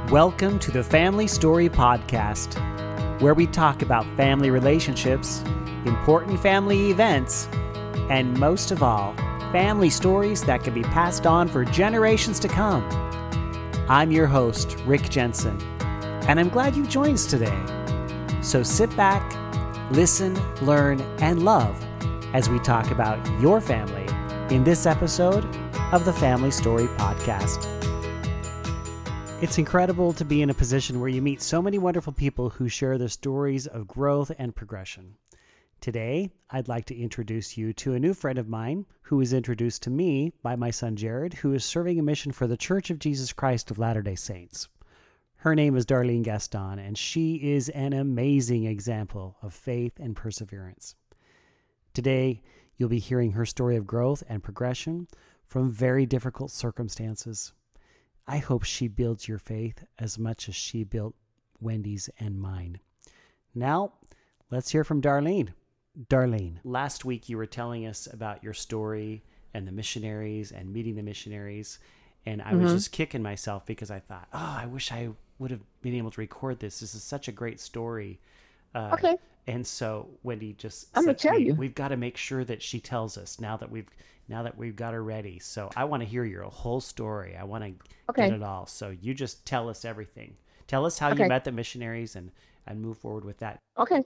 Welcome to the Family Story Podcast, where we talk about family relationships, important family events, and most of all, family stories that can be passed on for generations to come. I'm your host, Rick Jensen, and I'm glad you joined us today. So sit back, listen, learn, and love as we talk about your family in this episode of the Family Story Podcast. It's incredible to be in a position where you meet so many wonderful people who share their stories of growth and progression. Today, I'd like to introduce you to a new friend of mine who was introduced to me by my son Jared, who is serving a mission for the Church of Jesus Christ of Latter-day Saints. Her name is Darlene Gaston, and she is an amazing example of faith and perseverance. Today, you'll be hearing her story of growth and progression from very difficult circumstances. I hope she builds your faith as much as she built Wendy's and mine. Now, let's hear from Darlene. Darlene, last week you were telling us about your story and the missionaries and meeting the missionaries, and I was just kicking myself because I thought, I wish I would have been able to record this. This is such a great story. Okay. And so Wendy just I'm said gonna tell to me, you. we've got to make sure that she tells us now that we've got her ready. So I want to hear your whole story. I want to get it all. So you just tell us everything. Tell us how you met the missionaries and move forward with that. Okay.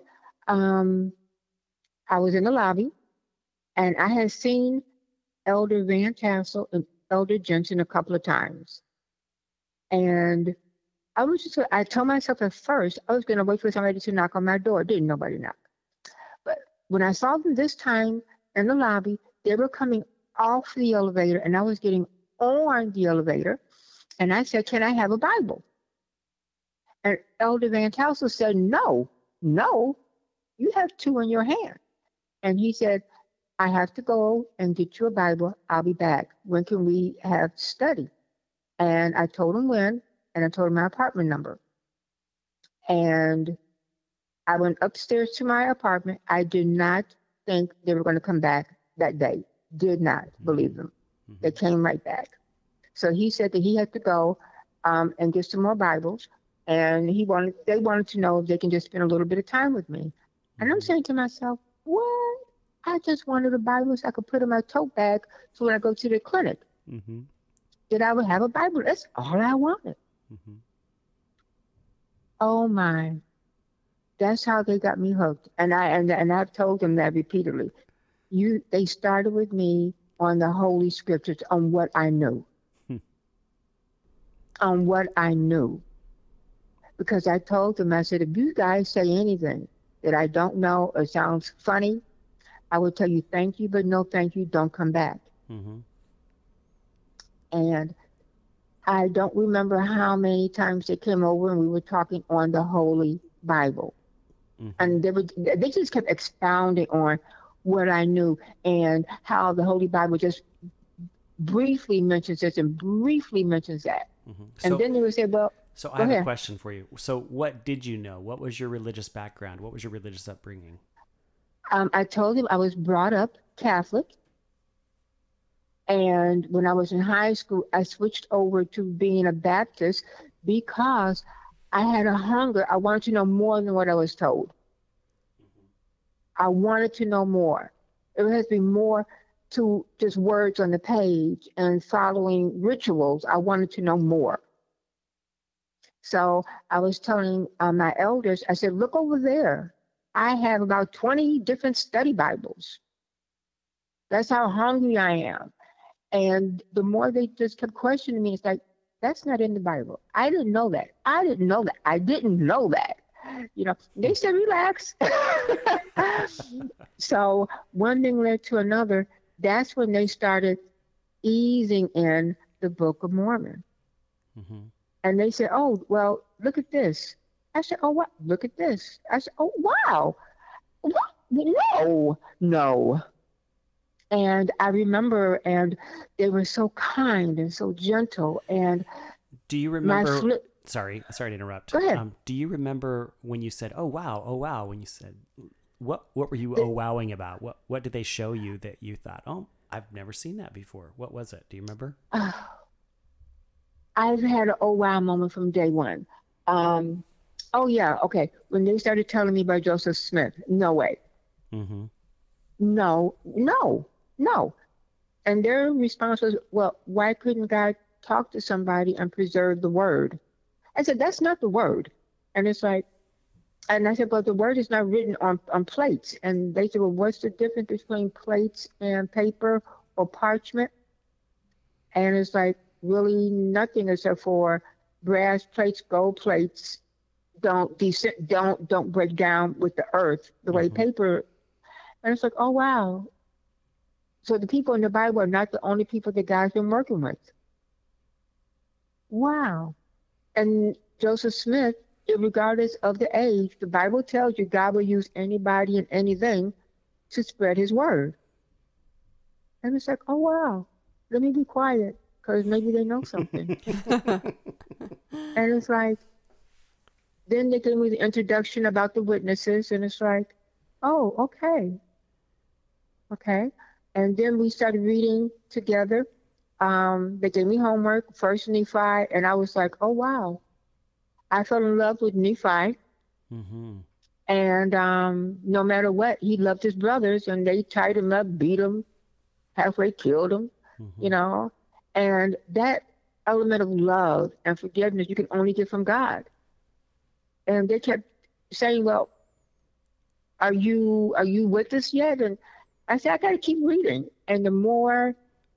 I was in the lobby and I had seen Elder Van Tassel and Elder Jensen a couple of times. And I told myself at first I was going to wait for somebody to knock on my door. Didn't nobody knock. But when I saw them this time in the lobby, they were coming off the elevator and I was getting on the elevator. And I said, "Can I have a Bible?" And Elder Van Tassel said, no, you have two in your hand. And he said, "I have to go and get you a Bible. I'll be back. When can we have study?" And I told him when, and I told him my apartment number. And I went upstairs to my apartment. I did not think they were going to come back that day. Did not believe them. They came right back. So he said that he had to go and get some more Bibles. And they wanted to know if they can just spend a little bit of time with me. And I'm saying to myself, what? I just wanted a Bible so I could put in my tote bag so when I go to the clinic, that I would have a Bible. That's all I wanted. Oh my. That's how they got me hooked. And I've told them that repeatedly. They started with me on the Holy Scriptures, on what I knew. On what I knew. Because I told them, I said, if you guys say anything that I don't know or sounds funny, I will tell you thank you, but no thank you, don't come back. And I don't remember how many times they came over and we were talking on the Holy Bible. And they just kept expounding on what I knew and how the Holy Bible just briefly mentions this and briefly mentions that. And then they would say, well, so I have a question for you. So what did you know? What was your religious background? What was your religious upbringing? I told him I was brought up Catholic. And when I was in high school, I switched over to being a Baptist because I had a hunger. I wanted to know more than what I was told. I wanted to know more. There has to be more to just words on the page and following rituals. I wanted to know more. So I was telling my elders, I said, look over there. I have about 20 different study Bibles. That's how hungry I am. And the more they just kept questioning me, it's like, that's not in the Bible. I didn't know that. I didn't know that. You know, they said, relax. So one thing led to another. That's when they started easing in the Book of Mormon. And they said, oh, well, look at this. I said, oh, what? Look at this. I said, oh, wow. What? No. And I remember, and they were so kind and so gentle. And do you remember? Sorry to interrupt. Go ahead. Do you remember when you said, "Oh wow"? When you said, what were you wowing about? What did they show you that you thought, "Oh, I've never seen that before"? What was it? Do you remember? I've had an oh wow moment from day one. Um, oh yeah, okay. When they started telling me about Joseph Smith, no way, Mm-hmm. no, no, no. And their response was, well, why couldn't God talk to somebody and preserve the word? I said, that's not the word. And it's like, and I said, but the word is not written on plates. And they said, well, what's the difference between plates and paper or parchment? And it's like, really nothing except for brass plates, gold plates don't break down with the earth the way Mm-hmm. paper. And it's like, oh wow. So the people in the Bible are not the only people that God's been working with. Wow. And Joseph Smith, regardless of the age, the Bible tells you God will use anybody and anything to spread his word. And it's like, oh wow, let me be quiet because maybe they know something. And it's like, then they gave me the introduction about the witnesses, and it's like, oh, okay, okay. And then we started reading together. They gave me homework, First Nephi, and I was like, oh wow. I fell in love with Nephi, Mm-hmm. and no matter what, he loved his brothers, and they tied him up, beat him, halfway killed him, Mm-hmm. you know. And that element of love and forgiveness you can only get from God. And they kept saying, well, are you with us yet? And I said, I got to keep reading. And the more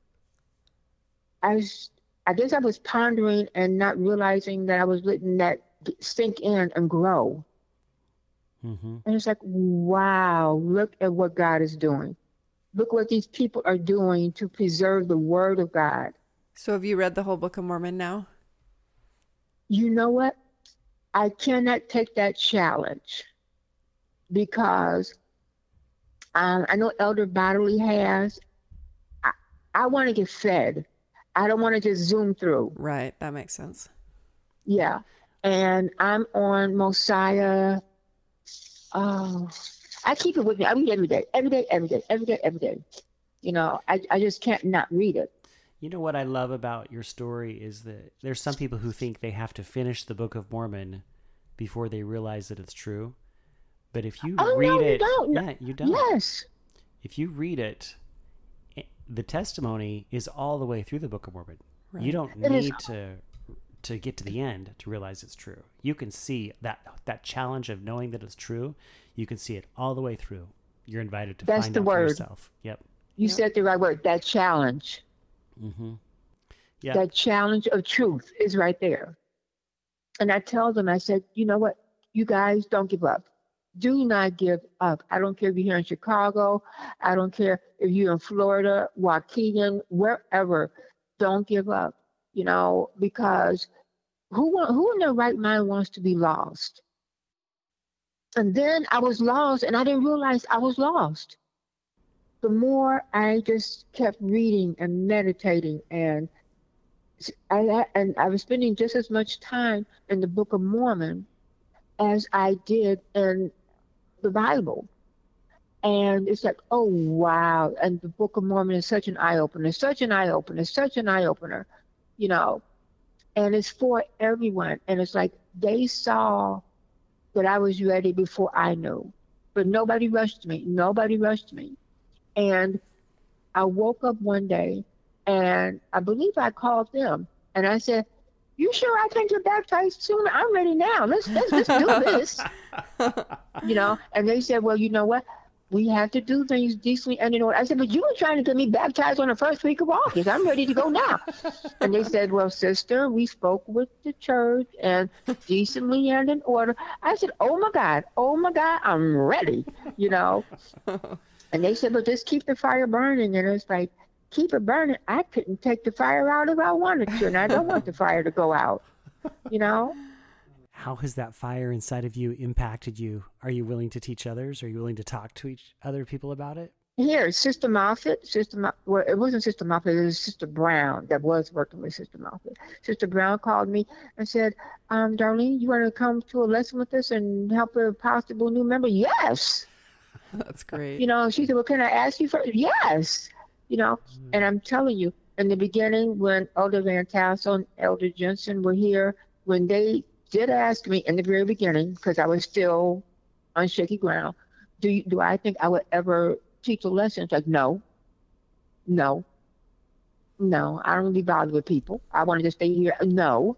I was, I guess I was pondering and not realizing that I was letting that sink in and grow. Mm-hmm. And it's like, wow, look at what God is doing. Look what these people are doing to preserve the word of God. So have you read the whole Book of Mormon now? You know what? I cannot take that challenge because I know Elder Bodley has. I, I want to get fed. I don't want to just zoom through. Right, that makes sense. Yeah. And I'm on Mosiah. Oh, I keep it with me. I read every day, every day, every day, every day, every day. You know, I just can't not read it. You know what I love about your story is that there's some people who think they have to finish the Book of Mormon before they realize that it's true. But if you Oh, read no, you it, don't. yeah, you don't. Yes. If you read it, the testimony is all the way through the Book of Mormon. Right. You don't It is. need to get to the end to realize it's true. You can see that challenge of knowing that it's true. You can see it all the way through. You're invited to That's find the out for word. yourself. Yep. You Yep. said the right word. That challenge. Mm-hmm. Yeah. That challenge of truth is right there. And I tell them, I said, you know what? You guys don't give up. Do not give up. I don't care if you're here in Chicago. I don't care if you're in Florida, Waukegan, wherever. Don't give up, you know, because who in their right mind wants to be lost? And then I was lost and I didn't realize I was lost. The more I just kept reading and meditating and I was spending just as much time in the Book of Mormon as I did in the Bible. And it's like, oh, wow. And the Book of Mormon is such an eye opener, such an eye opener, such an eye opener, you know. And it's for everyone. And it's like they saw that I was ready before I knew. But nobody rushed me. Nobody rushed me. And I woke up one day and I believe I called them and I said, you sure I can get baptized soon? I'm ready now. Let's do this. You know, and they said, well, you know what? We have to do things decently and in order. I said, but you were trying to get me baptized on the first week of August. I'm ready to go now. And they said, well, sister, we spoke with the church and decently and in order. I said, oh my God, I'm ready, you know. And they said, but just keep the fire burning. And it's like, keep it burning. I couldn't take the fire out if I wanted to, and I don't want the fire to go out, you know? How has that fire inside of you impacted you? Are you willing to teach others? Are you willing to talk to other people about it? Here, Sister Moffat, well, it wasn't Sister Moffat, it was Sister Brown that was working with Sister Moffat. Sister Brown called me and said, Darlene, you want to come to a lesson with us and help a possible new member? Yes. That's great. You know, she said, well, can I ask you for? Yes. You know, and I'm telling you, in the beginning, when Elder Van Tassel and Elder Jensen were here, when they did ask me in the very beginning, because I was still on shaky ground, do I think I would ever teach a lesson? It's like, no, no, no. I don't really bother with people. I wanted to stay here. No.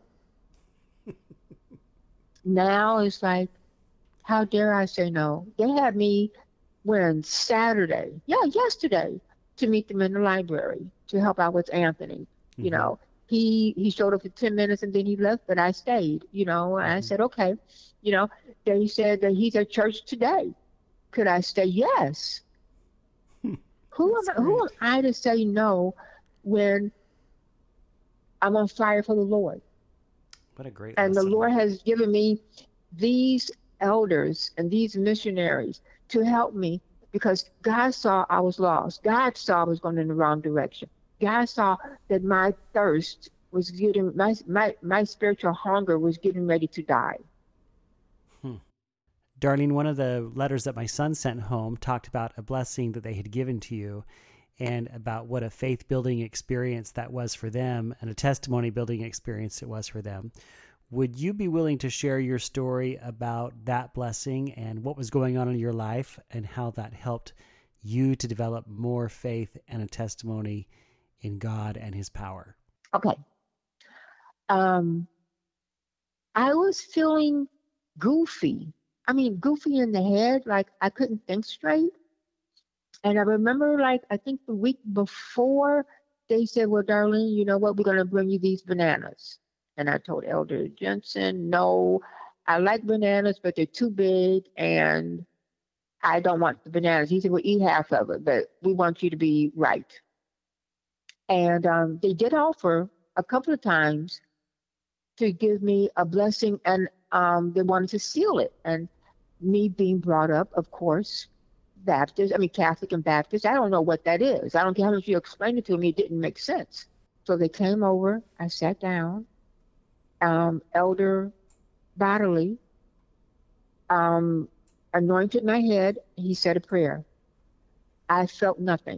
Now it's like, how dare I say no? They had me when Saturday, yeah, yesterday, to meet them in the library to help out with Anthony. You know, he showed up for 10 minutes and then he left, but I stayed, and I said, okay. They said that he's at church today. Could I stay? Yes. Who am I to say no when I'm on fire for the Lord? What a great And lesson. the Lord has given me these elders and these missionaries to help me, because God saw I was lost. God saw I was going in the wrong direction. God saw that my thirst was getting, my spiritual hunger was getting ready to die. Darlene, one of the letters that my son sent home talked about a blessing that they had given to you and about what a faith-building experience that was for them and a testimony-building experience it was for them. Would you be willing to share your story about that blessing and what was going on in your life and how that helped you to develop more faith and a testimony in God and his power? Okay. I was feeling goofy. Goofy in the head, like I couldn't think straight. And I remember, I think the week before, they said, well, Darlene, you know what? We're going to bring you these bananas. And I told Elder Jensen, no, I like bananas, but they're too big and I don't want the bananas. He said, well, eat half of it, but we want you to be right. And they did offer a couple of times to give me a blessing, and they wanted to seal it. And me being brought up, of course, Catholic and Baptist, I don't know what that is. I don't care how much you explained it to me, it didn't make sense. So they came over, I sat down, Elder Bodily anointed my head, he said a prayer. I felt nothing.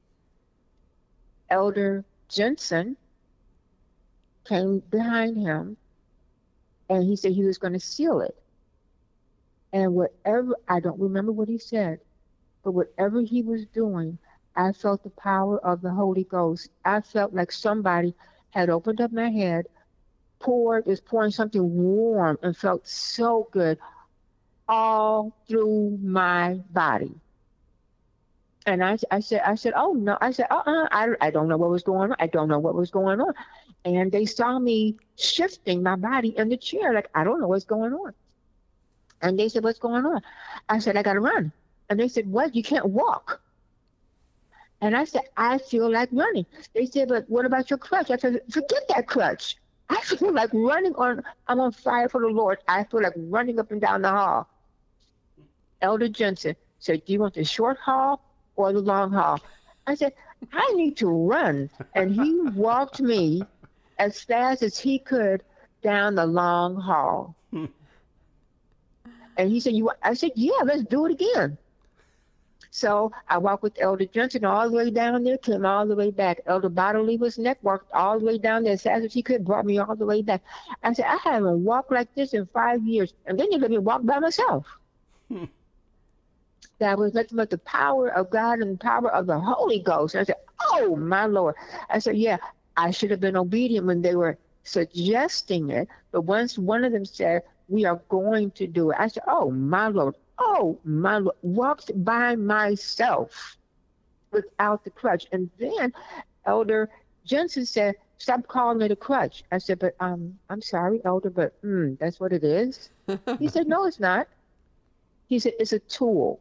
Elder Jensen came behind him, and he said he was going to seal it. And I don't remember what he said, but whatever he was doing, I felt the power of the Holy Ghost. I felt like somebody had opened up my head, pouring something warm, and felt so good all through my body. And I said, oh no, I said, I don't know what was going on. I don't know what was going on. And they saw me shifting my body in the chair, like, I don't know what's going on. And they said, what's going on? I said, I got to run. And they said, what? You can't walk. And I said, I feel like running. They said, but what about your crutch? I said, forget that crutch. I feel like I'm on fire for the Lord. I feel like running up and down the hall. Elder Jensen said, do you want the short hall or the long hall? I said, I need to run. And he walked me as fast as he could down the long hall. And he said, I said, yeah, let's do it again. So I walked with Elder Jensen all the way down there, came all the way back. Elder Bodily was next, walked all the way down there as fast as he could, brought me all the way back. I said, I haven't walked like this in 5 years. And then they let me walk by myself. That was nothing but the power of God and the power of the Holy Ghost. And I said, oh, my Lord. I said, yeah, I should have been obedient when they were suggesting it. But once one of them said, we are going to do it, I said, oh, my Lord. Oh, my Lord. Walked by myself without the crutch. And then Elder Jensen said, stop calling it a crutch. I said, but I'm sorry, Elder, but that's what it is. He said, no, it's not. He said, it's a tool.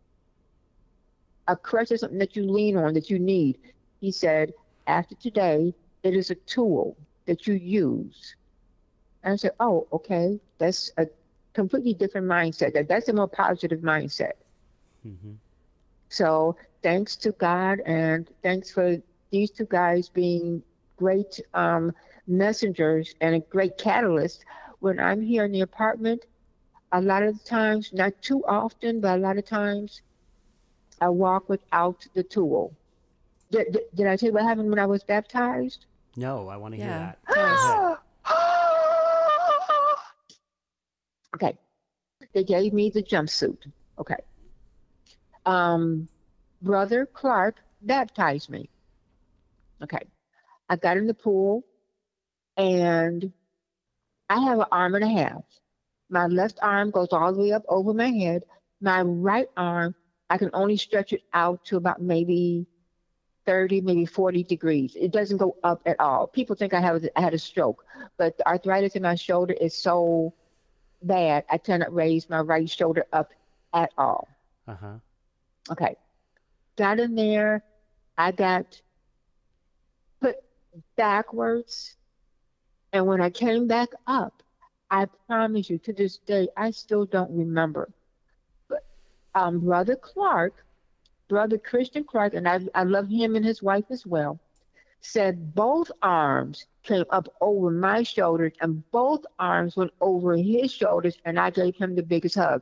A crutch is something that you lean on, that you need. He said, after today, it is a tool that you use. And I said, oh, okay. That's a completely different mindset. That's a more positive mindset. Mm-hmm. So thanks to God, and thanks for these two guys being great messengers and a great catalyst. When I'm here in the apartment, a lot of the times, not too often, but a lot of times, I walk without the tool. Did I tell you what happened when I was baptized? No, I want to hear Yeah. that. Tell us. Go ahead. Okay. They gave me the jumpsuit. Okay. Brother Clark baptized me. Okay. I got in the pool and I have an arm and a half. My left arm goes all the way up over my head. My right arm, I can only stretch it out to about maybe 30, maybe 40 degrees. It doesn't go up at all. People think I had a stroke, but the arthritis in my shoulder is so bad, I cannot raise my right shoulder up at all. Uh-huh. Okay. Got in there. I got put backwards. And when I came back up, I promise you, to this day, I still don't remember. But Brother Christian Clark, and I love him and his wife as well, said both arms came up over my shoulders and both arms went over his shoulders, and I gave him the biggest hug.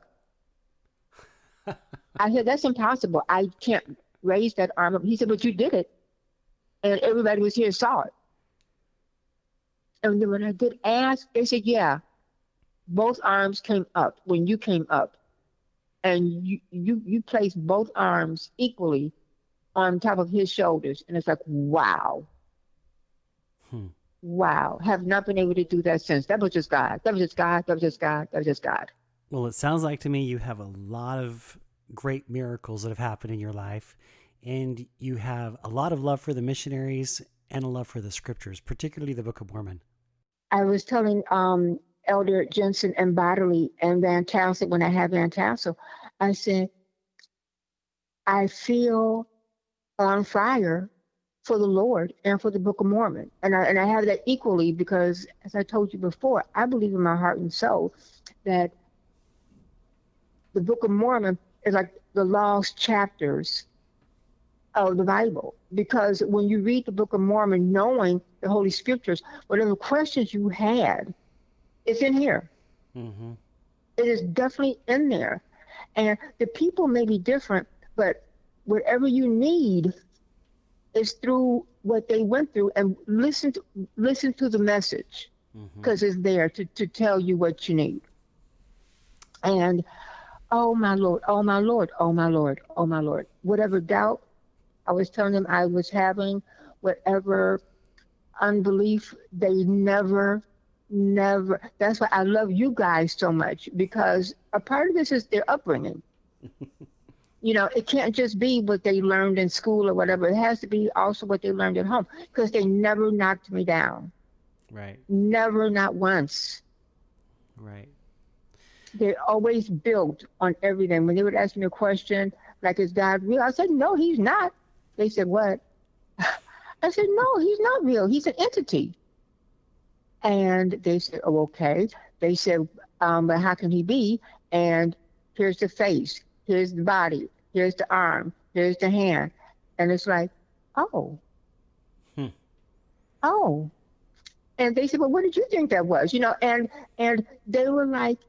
I said, that's impossible. I can't raise that arm up. He said, but you did it. And everybody was here saw it. And then when I did ask, they said, yeah, both arms came up when you came up. And you placed both arms equally on top of his shoulders. And it's like, wow. Wow. Have not been able to do that since. That was just God. That was just God. That was just God. That was just God. Well, it sounds like to me you have a lot of great miracles that have happened in your life. And you have a lot of love for the missionaries and a love for the scriptures, particularly the Book of Mormon. I was telling Elder Jensen and Bodily and Van Tassel, when I had Van Tassel, I said, I feel on fire for the Lord and for the Book of Mormon. And I have that equally because, as I told you before, I believe in my heart and soul that the Book of Mormon is like the lost chapters of the Bible. Because when you read the Book of Mormon, knowing the Holy Scriptures, whatever questions you had, it's in here. Mm-hmm. It is definitely in there. And the people may be different, but whatever you need is through what they went through, and listen to the message, because it's there to tell you what you need. And oh my Lord, oh my Lord, oh my Lord, oh my Lord. Whatever doubt I was telling them I was having, whatever unbelief, they never. That's why I love you guys so much, because a part of this is their upbringing. You know, it can't just be what they learned in school or whatever. It has to be also what they learned at home, because they never knocked me down. Right. Never, not once. Right. They always built on everything. When they would ask me a question, like, is God real? I said, no, he's not. They said, what? I said, no, he's not real. He's an entity. And they said, oh, okay. They said, but how can he be? And here's the face, here's the body, here's the arm, here's the hand. And it's like, oh. Oh. And they said, well, what did you think that was? You know, and they were like,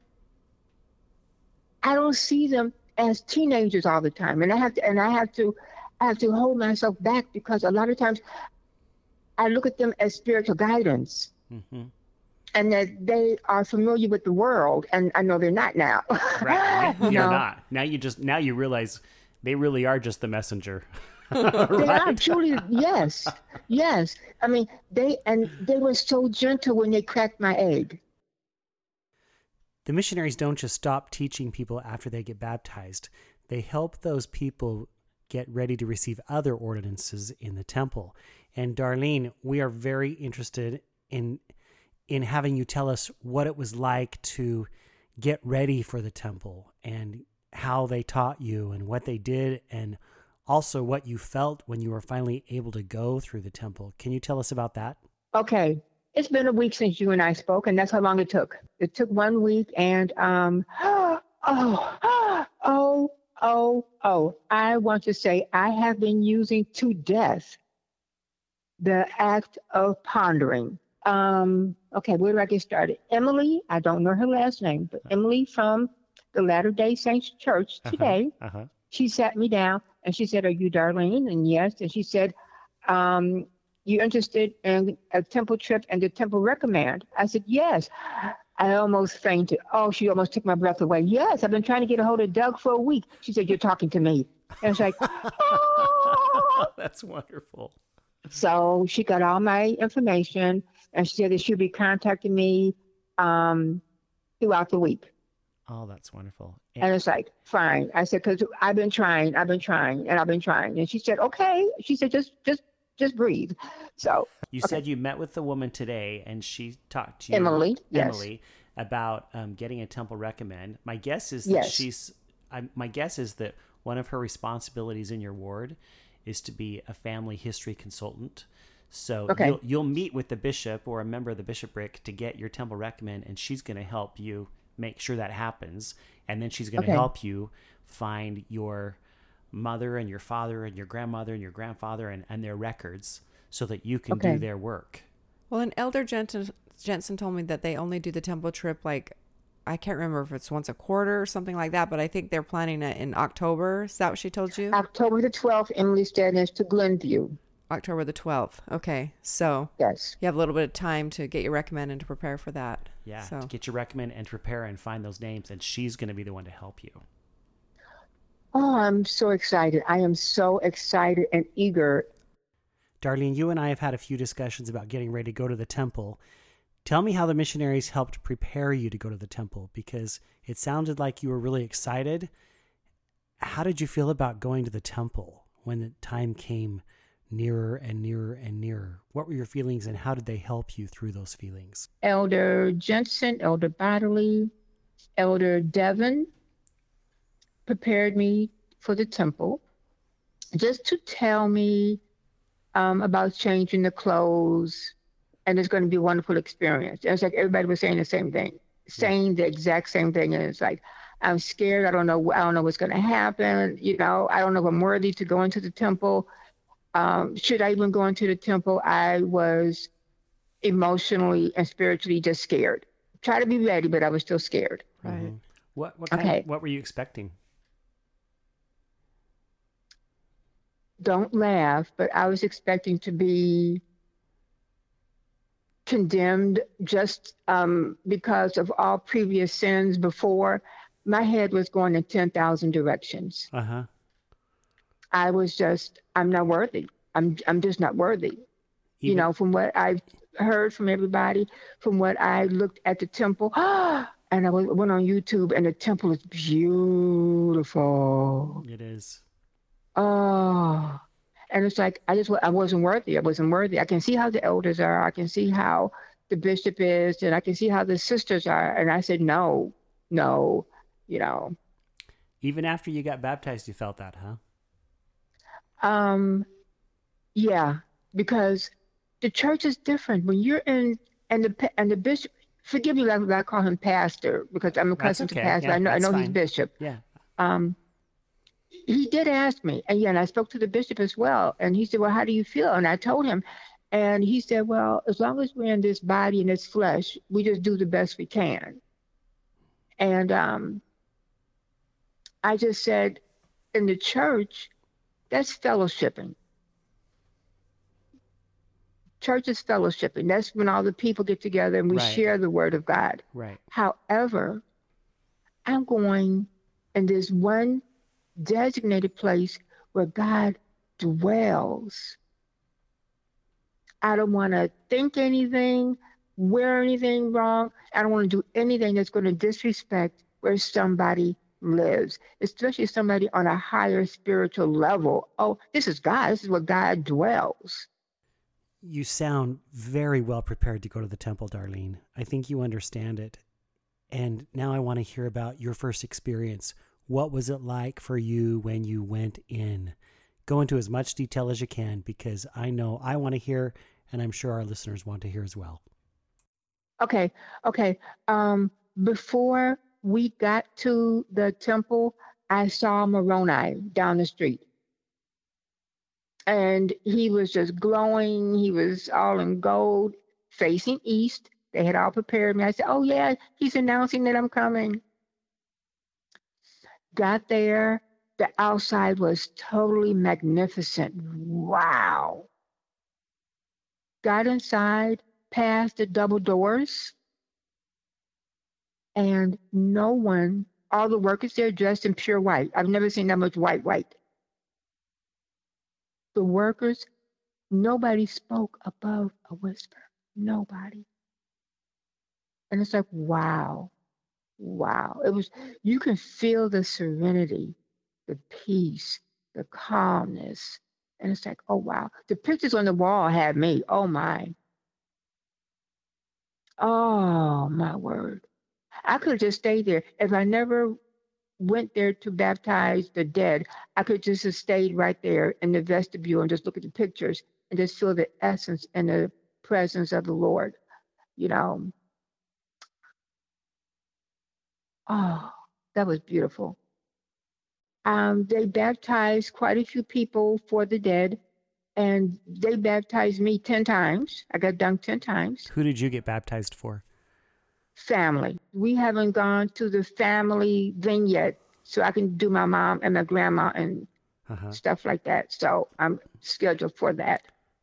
I don't see them as teenagers all the time. And I have to hold myself back, because a lot of times I look at them as spiritual guidance. Mm-hmm. And that they are familiar with the world, and I know they're not now. Right, you're not. Now you realize they really are just the messenger. Right? They are truly, yes. I mean, they were so gentle when they cracked my egg. The missionaries don't just stop teaching people after they get baptized. They help those people get ready to receive other ordinances in the temple. And Darlene, we are very interested in having you tell us what it was like to get ready for the temple, and how they taught you and what they did, and also what you felt when you were finally able to go through the temple. Can you tell us about that? Okay. It's been a week since you and I spoke, and that's how long it took. It took 1 week, and I want to say I have been using to death the act of pondering. Okay, where do I get started? Emily, I don't know her last name, but Emily from the Latter-day Saints Church today, she sat me down and she said, are you Darlene? And yes. And she said, You interested in a temple trip and the temple recommend? I said, yes. I almost fainted. Oh, she almost took my breath away. Yes, I've been trying to get a hold of Doug for a week. She said, you're talking to me. And it's like, oh. That's wonderful. So she got all my information and she said that she'll be contacting me throughout the week. Oh, that's wonderful. And it's like, fine. I said, because I've been trying. And she said, okay. She said, just breathe. So you said you met with the woman today and she talked to you, Emily, yes. about getting a temple recommend. My guess is that my guess is that one of her responsibilities in your ward is to be a family history consultant. So you'll meet with the bishop or a member of the bishopric to get your temple recommend, and she's going to help you make sure that happens. And then she's going to help you find your mother and your father and your grandmother and your grandfather and their records so that you can do their work. Well, and Elder Jensen told me that they only do the temple trip, like, I can't remember if it's once a quarter or something like that, but I think they're planning it in October. Is that what she told you? October the 12th, Emily Stedness to Glenview. October the 12th. Okay. So yes, you have a little bit of time to get your recommend and to prepare for that. Yeah. So. To get your recommend and to prepare and find those names. And she's going to be the one to help you. Oh, I'm so excited. I am so excited and eager. Darlene, you and I have had a few discussions about getting ready to go to the temple. Tell me how the missionaries helped prepare you to go to the temple, because it sounded like you were really excited. How did you feel about going to the temple when the time came nearer and nearer and nearer? What were your feelings and how did they help you through those feelings? Elder Jensen, Elder Baddeley, Elder Devon prepared me for the temple just to tell me about changing the clothes, and it's going to be a wonderful experience. It's like everybody was saying the same thing, saying the exact same thing. And it's like, I'm scared. I don't know what's going to happen. You know, I don't know if I'm worthy to go into the temple. Should I even go into the temple? I was emotionally and spiritually just scared. Try to be ready, but I was still scared. Right. Mm-hmm. What were you expecting? Don't laugh, but I was expecting to be condemned just because of all previous sins before. My head was going in 10,000 directions. Uh-huh. I'm not worthy. I'm just not worthy. You know, from what I've heard from everybody, from what I looked at the temple, and I went on YouTube, and the temple is beautiful. It is. Oh, and it's like, I wasn't worthy. I wasn't worthy. I can see how the elders are. I can see how the bishop is, and I can see how the sisters are. And I said, no, you know. Even after you got baptized, you felt that, huh? Yeah, because the church is different. When you're in, and the bishop, forgive me that I call him pastor, because I'm accustomed to pastor. Yeah, I know fine. he's bishop. Yeah. He did ask me, and I spoke to the bishop as well. And he said, well, how do you feel? And I told him, and he said, well, as long as we're in this body and this flesh, we just do the best we can. And I just said, in the church, that's fellowshipping. Church is fellowshipping. That's when all the people get together and we share the word of God. Right. However, I'm going in this one designated place where God dwells. I don't want to think anything, wear anything wrong. I don't want to do anything that's going to disrespect where somebody lives, especially somebody on a higher spiritual level. Oh, this is God. This is where God dwells. You sound very well prepared to go to the temple, Darlene. I think you understand it. And now I want to hear about your first experience. What was it like for you when you went in? Go into as much detail as you can, because I know I want to hear, and I'm sure our listeners want to hear as well. Okay. Before we got to the temple, I saw Moroni down the street. And he was just glowing. He was all in gold, facing east. They had all prepared me. I said, oh, yeah, he's announcing that I'm coming. Got there. The outside was totally magnificent. Wow. got inside, past the double doors, and no one, all the workers there dressed in pure white. I've never seen that much white. The workers, nobody spoke above a whisper. Nobody. And it's like, wow, wow. It was, you can feel the serenity, the peace, the calmness. And it's like, oh, wow. The pictures on the wall had me. Oh, my. Oh, my word. I could have just stayed there. If I never went there to baptize the dead, I could just have stayed right there in the vestibule and just look at the pictures and just feel the essence and the presence of the Lord, you know. Oh, that was beautiful. They baptized quite a few people for the dead, and they baptized me 10 times. I got dunked 10 times. Who did you get baptized for? Family. We haven't gone to the family thing yet, so I can do my mom and my grandma and stuff like that. So I'm scheduled for that.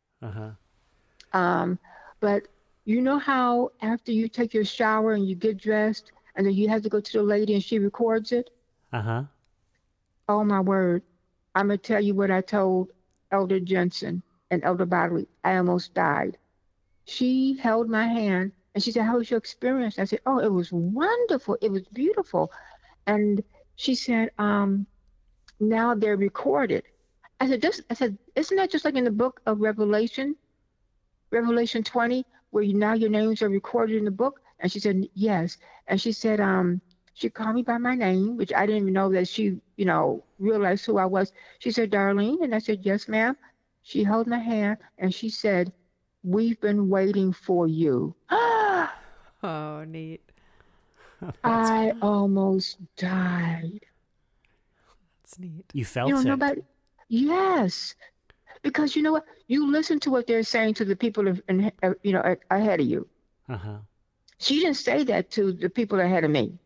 But you know how after you take your shower and you get dressed, and then you have to go to the lady and she records it? Oh, my word. I'm going to tell you what I told Elder Jensen and Elder Bodley. I almost died. She held my hand and she said, how was your experience? I said, oh, it was wonderful. It was beautiful. And she said, now they're recorded. I said, isn't that just like in the book of Revelation 20, where now your names are recorded in the book? And she said, yes. And she said, she called me by my name, which I didn't even know that she, realized who I was. She said, Darlene. And I said, yes, ma'am. She held my hand and she said, we've been waiting for you. Oh, neat. I almost died. That's neat. You felt it? Nobody, yes. Because you know what? You listen to what they're saying to the people ahead of you. She didn't say that to the people ahead of me.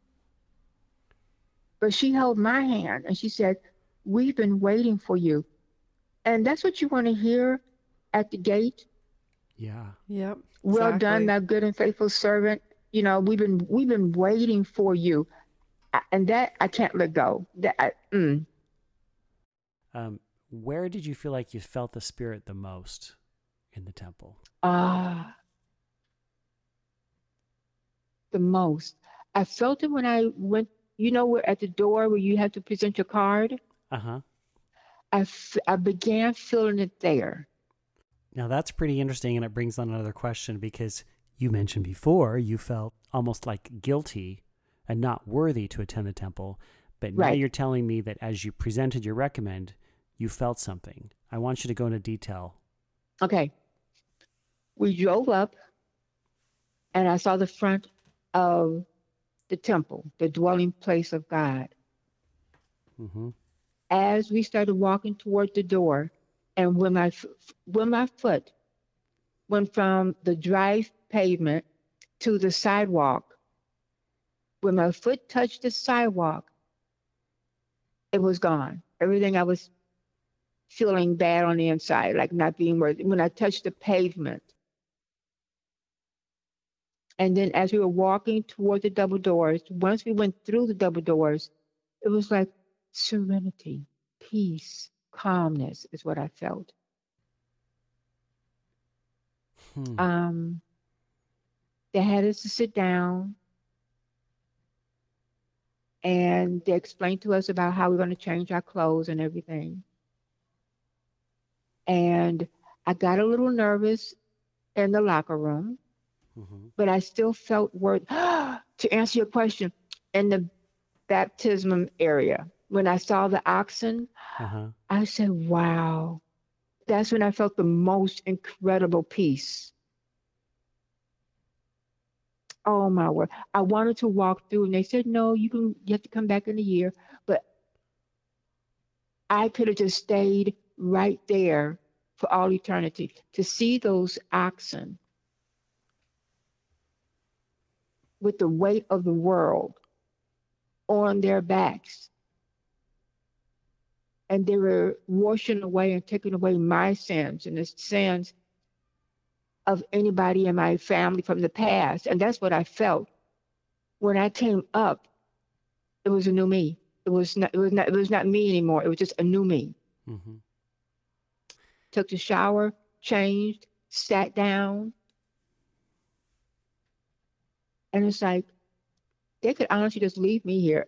But she held my hand and she said, we've been waiting for you. And that's what you want to hear at the gate. Yeah. Yep. Well done, thou good and faithful servant. We've been waiting for you. And that I can't let go. Where did you feel like you felt the Spirit the most in the temple? The most. I felt it when I went, we're at the door where you have to present your card. I began feeling it there. Now that's pretty interesting, and it brings on another question, because you mentioned before you felt almost like guilty and not worthy to attend the temple, but now you're telling me that as you presented your recommend, you felt something. I want you to go into detail. Okay. We drove up, and I saw the front of the temple, the dwelling place of God. As we started walking toward the door, and when my foot went from the dry pavement to the sidewalk, when my foot touched the sidewalk, it was gone. Everything I was feeling bad on the inside, like not being worthy, when I touched the pavement. And then as we were walking toward the double doors, once we went through the double doors, it was like serenity, peace, calmness is what I felt. They had us to sit down, and they explained to us about how we're going to change our clothes and everything. And I got a little nervous in the locker room, but I still felt worthy. To answer your question, in the baptism area, when I saw the oxen, I said, wow. That's when I felt the most incredible peace. Oh, my word. I wanted to walk through, and they said, no, you have to come back in a year. But I could have just stayed right there for all eternity to see those oxen with the weight of the world on their backs. And they were washing away and taking away my sins and the sins of anybody in my family from the past. And that's what I felt. When I came up, it was a new me. It was not me anymore. It was just a new me. Mm-hmm. Took the shower, changed, sat down, and it's like they could honestly just leave me here.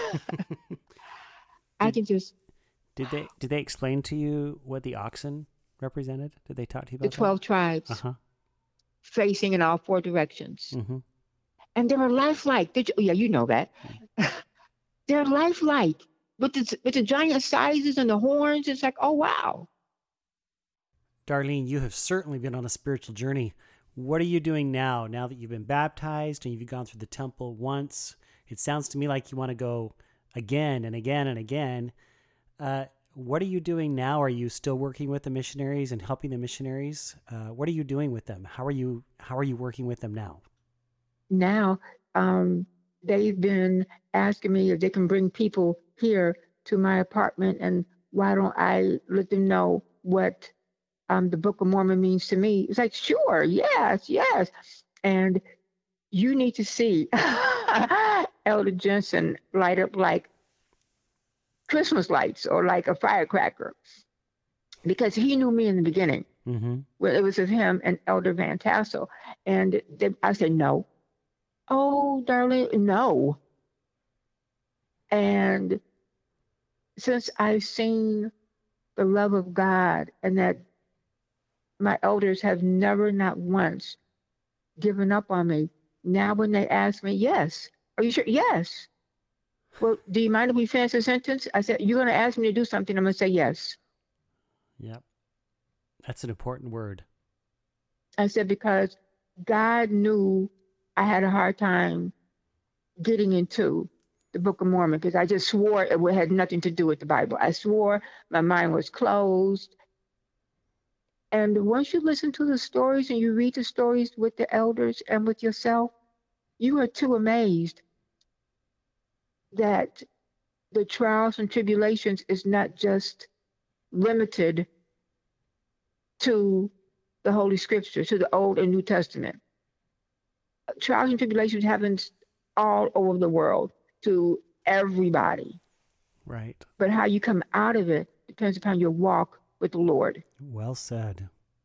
I Did can just did they explain to you what the oxen represented? Did they talk to you the about that? 12 tribes Uh-huh. facing in all four directions. Mm-hmm. And they were lifelike. Yeah, you know that. They're lifelike with the giant sizes and the horns. It's like, oh wow. Darlene, you have certainly been on a spiritual journey. What are you doing now that you've been baptized and you've gone through the temple once? It sounds to me like you want to go again and again and again. What are you doing now? Are you still working with the missionaries and helping the missionaries? What are you doing with them? How are you working with them now? Now, they've been asking me if they can bring people here to my apartment, and why don't I let them know what the Book of Mormon means to me? It's like, sure, yes. And you need to see Elder Jensen light up like Christmas lights or like a firecracker, because he knew me in the beginning. Mm-hmm. Well, it was with him and Elder Van Tassel. And I said, no. Oh, darling, no. And since I've seen the love of God and that my elders have never, not once, given up on me, now when they ask me, yes, are you sure? Yes. Well, do you mind if we finish the sentence? I said, you're going to ask me to do something. I'm going to say yes. Yep. That's an important word. I said, because God knew I had a hard time getting into the Book of Mormon, because I just swore it had nothing to do with the Bible. I swore my mind was closed. And once you listen to the stories and you read the stories with the elders and with yourself, you are too amazed that the trials and tribulations is not just limited to the Holy Scripture, to the Old and New Testament. Trials and tribulations happens all over the world to everybody. Right. But how you come out of it depends upon your walk with the Lord. Well said.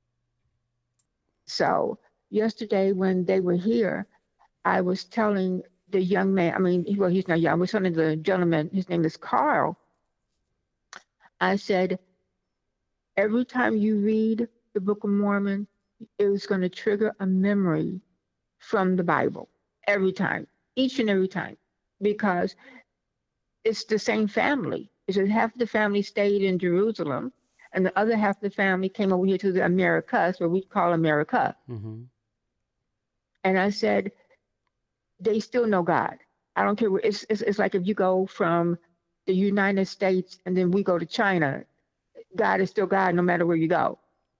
So yesterday when they were here, I was telling the young man, he's not young, I was telling the gentleman, his name is Carl. I said, every time you read the Book of Mormon, it was going to trigger a memory from the Bible. Every time, each and every time, because it's the same family. It's just half the family stayed in Jerusalem, and the other half of the family came over here to the Americas, where we call America. Mm-hmm. And I said, they still know God. I don't care. It's like if you go from the United States and then we go to China, God is still God no matter where you go.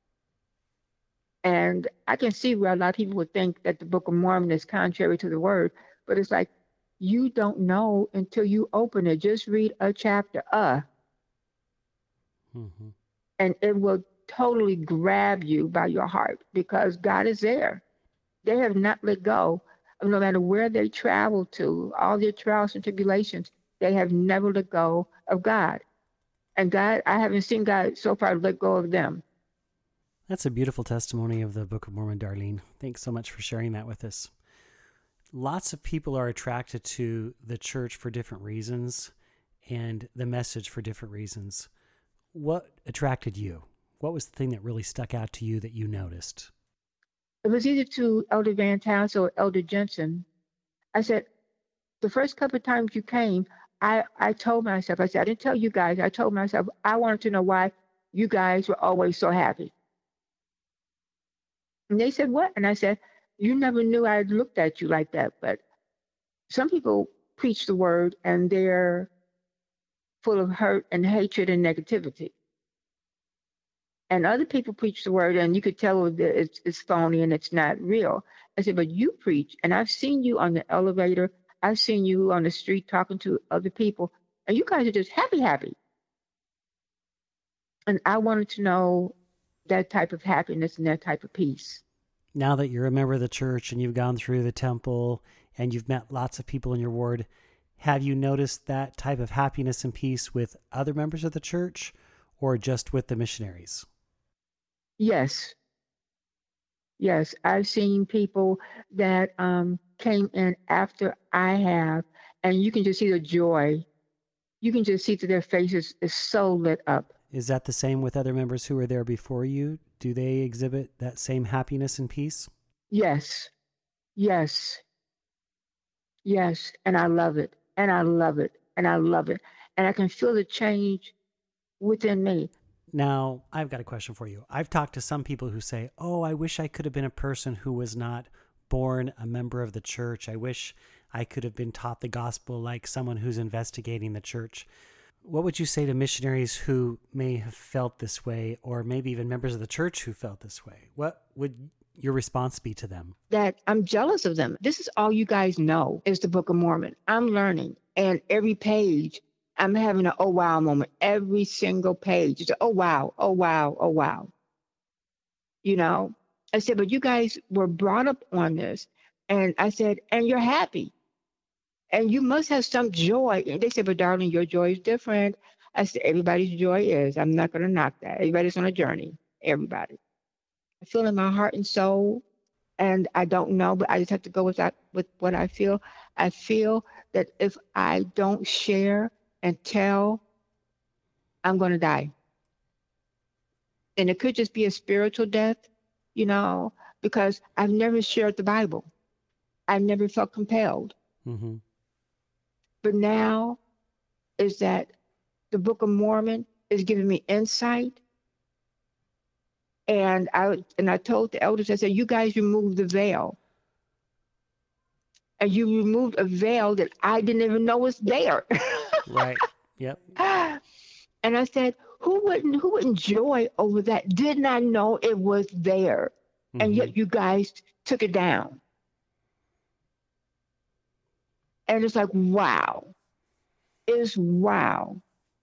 And I can see where a lot of people would think that the Book of Mormon is contrary to the word, but it's like, you don't know until you open it. Just read a chapter, Mm-hmm. and it will totally grab you by your heart, because God is there. They have not let go of, no matter where they travel to, all their trials and tribulations, they have never let go of God. And God, I haven't seen God so far let go of them. That's a beautiful testimony of the Book of Mormon, Darlene. Thanks so much for sharing that with us. Lots of people are attracted to the church for different reasons and the message for different reasons. What attracted you? What was the thing that really stuck out to you that you noticed? It was either to Elder Van Tassel or Elder Jensen. I said, the first couple of times you came, I told myself, I said, I didn't tell you guys, I told myself, I wanted to know why you guys were always so happy. And they said, what? And I said, you never knew I looked at you like that. But some people preach the word and they're full of hurt and hatred and negativity. And other people preach the word and you could tell that it's phony and it's not real. I said, but you preach, and I've seen you on the elevator, I've seen you on the street talking to other people, and you guys are just happy. And I wanted to know that type of happiness and that type of peace. Now that you're a member of the church and you've gone through the temple and you've met lots of people in your ward, have you noticed that type of happiness and peace with other members of the church or just with the missionaries? Yes. Yes. I've seen people that came in after I have, and you can just see the joy. You can just see that their faces is so lit up. Is that the same with other members who were there before you? Do they exhibit that same happiness and peace? Yes. Yes. Yes. And I love it. And I love it. And I love it. And I can feel the change within me. Now, I've got a question for you. I've talked to some people who say, oh, I wish I could have been a person who was not born a member of the church. I wish I could have been taught the gospel like someone who's investigating the church. What would you say to missionaries who may have felt this way, or maybe even members of the church who felt this way? What would your response be to them? That I'm jealous of them. This is all you guys know is the Book of Mormon. I'm learning. And every page, I'm having an oh wow moment. Every single page. It's oh wow, oh wow, oh wow. You know? I said, but you guys were brought up on this. And I said, and you're happy. And you must have some joy. And they said, but darling, your joy is different. I said, everybody's joy is. I'm not going to knock that. Everybody's on a journey. Everybody. I feel in my heart and soul, and I don't know, but I just have to go with that, with what I feel. I feel that if I don't share and tell, I'm going to die. And it could just be a spiritual death, you know, because I've never shared the Bible. I never felt compelled. Mm-hmm. But now is that the Book of Mormon is giving me insight. And I told the elders, I said, you guys removed the veil. And you removed a veil that I didn't even know was there. Right. Yep. And I said, who wouldn't joy over that? Did not know it was there. Mm-hmm. And yet you guys took it down. And it's like, wow. It's wow.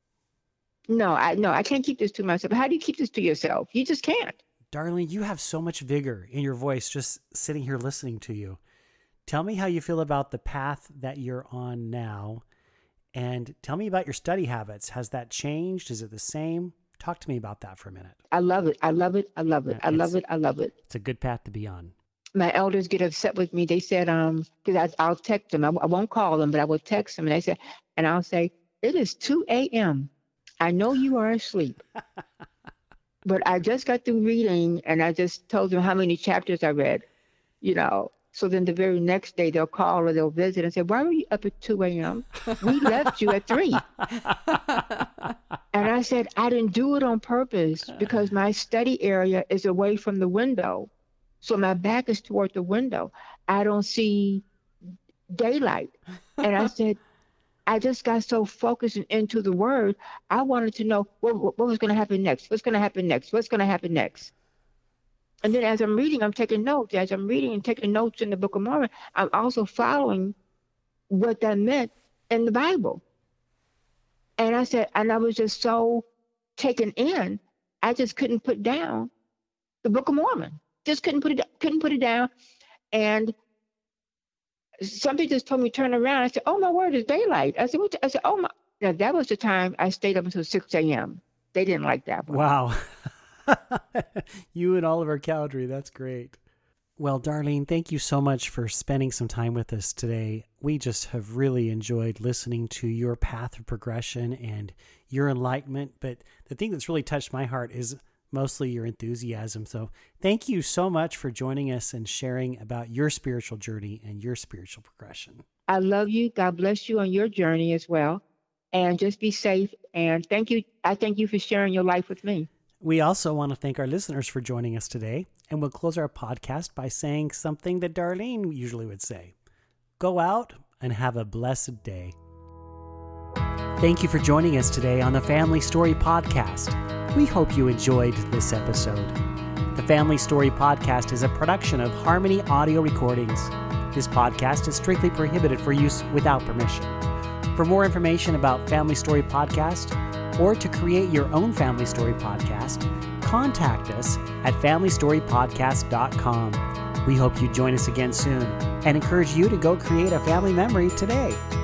No, I can't keep this to myself. How do you keep this to yourself? You just can't. Darlene, you have so much vigor in your voice just sitting here listening to you. Tell me how you feel about the path that you're on now, and tell me about your study habits. Has that changed? Is it the same? Talk to me about that for a minute. I love it. I love it. I love it. I love it. I love it. It's a good path to be on. My elders get upset with me. They said, because I'll text them. I won't call them, but I will text them. And they said, and I'll say, it is 2 a.m. I know you are asleep. But I just got through reading, and I just told them how many chapters I read, you know. So then the very next day they'll call or they'll visit and say, why were you up at 2 a.m.? We left you at 3. And I said, I didn't do it on purpose because my study area is away from the window. So my back is toward the window. I don't see daylight. And I said, I just got so focused and into the word. I wanted to know what was going to happen next. What's going to happen next? What's going to happen next? And then as I'm reading, I'm taking notes. As I'm reading and taking notes in the Book of Mormon, I'm also following what that meant in the Bible. And I said, and I was just so taken in, I just couldn't put down the Book of Mormon. Just couldn't put it down. And somebody just told me turn around. I said, oh, my word, it's daylight. I said, what? I said, oh, my. Now, that was the time I stayed up until 6 a.m. They didn't like that one. Wow. You and Oliver Cowdery, that's great. Well, Darlene, thank you so much for spending some time with us today. We just have really enjoyed listening to your path of progression and your enlightenment. But the thing that's really touched my heart is mostly your enthusiasm. So thank you so much for joining us and sharing about your spiritual journey and your spiritual progression. I love you. God bless you on your journey as well. And just be safe. And thank you. I thank you for sharing your life with me. We also want to thank our listeners for joining us today, and we'll close our podcast by saying something that Darlene usually would say. Go out and have a blessed day. Thank you for joining us today on the Family Story Podcast. We hope you enjoyed this episode. The Family Story Podcast is a production of Harmony Audio Recordings. This podcast is strictly prohibited for use without permission. For more information about Family Story Podcast, or to create your own Family Story Podcast, contact us at familystorypodcast.com. We hope you join us again soon and encourage you to go create a family memory today.